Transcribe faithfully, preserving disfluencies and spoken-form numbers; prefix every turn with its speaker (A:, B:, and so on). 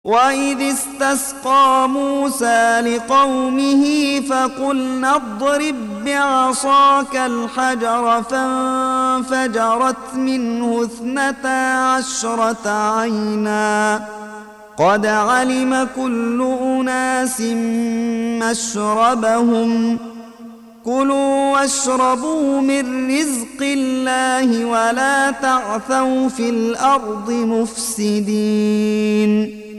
A: وإذ استسقى موسى لقومه فقلنا اضرب بعصاك الحجر فانفجرت منه اثنتا عشرة عينا قد علم كل أناس مشربهم كلوا واشربوا من رزق الله ولا تعثوا في الأرض مفسدين